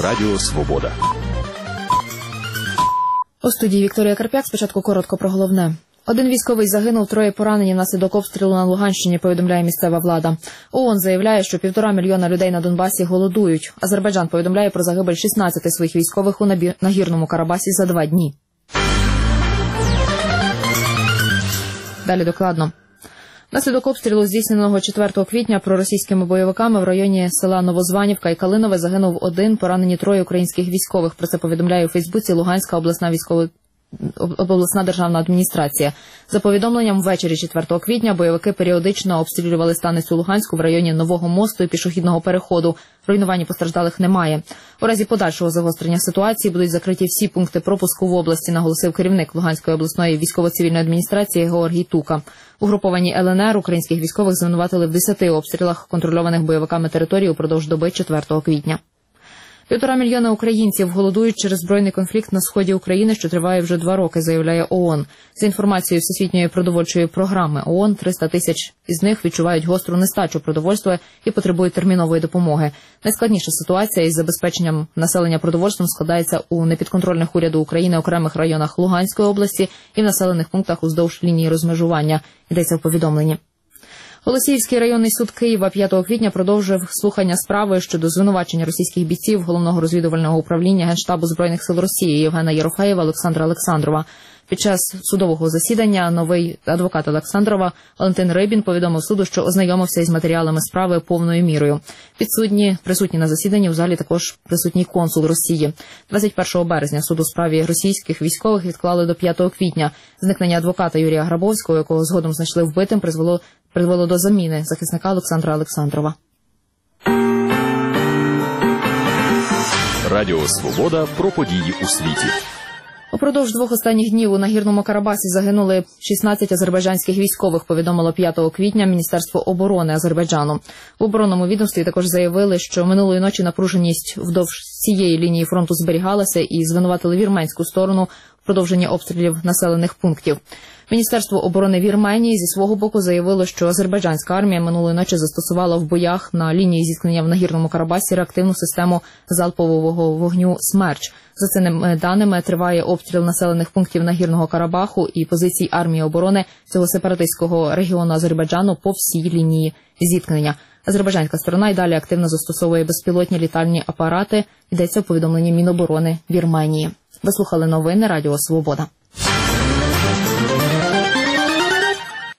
Радіо Свобода. У студії Вікторія Карп'як. Спочатку коротко про головне. Один військовий загинув, 3 поранені внаслідок обстрілу на Луганщині, повідомляє місцева влада. ООН заявляє, що 1,5 мільйона людей на Донбасі голодують. Азербайджан повідомляє про загибель 16 своїх військових у Нагірному Карабасі за 2 дні. Далі докладно. Внаслідок обстрілу, здійсненого 4 квітня проросійськими бойовиками в районі села Новозванівка і Калинове, загинув 1, поранені 3 українських військових. Про це повідомляє у Фейсбуці Луганська обласна державна адміністрація. За повідомленням, ввечері 4 квітня бойовики періодично обстрілювали станицю Луганську в районі Нового мосту і пішохідного переходу. Руйнувань і постраждалих немає. У разі подальшого загострення ситуації будуть закриті всі пункти пропуску в області, наголосив керівник Луганської обласної військово-цивільної адміністрації Георгій Тука. Угруповані ЛНР українських військових звинуватили в 10 обстрілах контрольованих бойовиками території упродовж доби 4 квітня. 1,5 мільйона українців голодують через збройний конфлікт на сході України, що триває вже 2 роки, заявляє ООН. За інформацією Всесвітньої продовольчої програми ООН, 300 тисяч із них відчувають гостру нестачу продовольства і потребують термінової допомоги. Найскладніша ситуація із забезпеченням населення продовольством складається у непідконтрольних уряду України окремих районах Луганської області і в населених пунктах уздовж лінії розмежування, йдеться в повідомленні. Голосіївський районний суд Києва 5 квітня продовжив слухання справи щодо звинувачення російських бійців Головного розвідувального управління Генштабу Збройних сил Росії Євгена Єрофеєва, Олександра Олександрова. Під час судового засідання новий адвокат Олександрова Валентин Рибін повідомив суду, що ознайомився із матеріалами справи повною мірою. Присутні на засіданні в залі також присутній консул Росії. 21 березня суд у справі російських військових відклали до 5 квітня. Зникнення адвоката Юрія Грабовського, якого згодом знайшли вбитим, призвело до заміни захисника Олександра Олександрова. Радіо Свобода про події у світі. Упродовж 2 останніх днів у Нагірному Карабасі загинули 16 азербайджанських військових, повідомило 5 квітня Міністерство оборони Азербайджану. В оборонному відомстві також заявили, що минулої ночі напруженість вздовж цієї лінії фронту зберігалася і звинуватили вірменську сторону в продовженні обстрілів населених пунктів. Міністерство оборони Вірменії зі свого боку заявило, що азербайджанська армія минулої ночі застосувала в боях на лінії зіткнення в Нагірному Карабасі реактивну систему залпового вогню «Смерч». За цими даними, триває обстріл населених пунктів Нагірного Карабаху і позицій армії оборони цього сепаратистського регіону Азербайджану по всій лінії зіткнення. Азербайджанська сторона й далі активно застосовує безпілотні літальні апарати, йдеться в повідомленні Міноборони Вірменії. Ви слухали новини Радіо Свобода.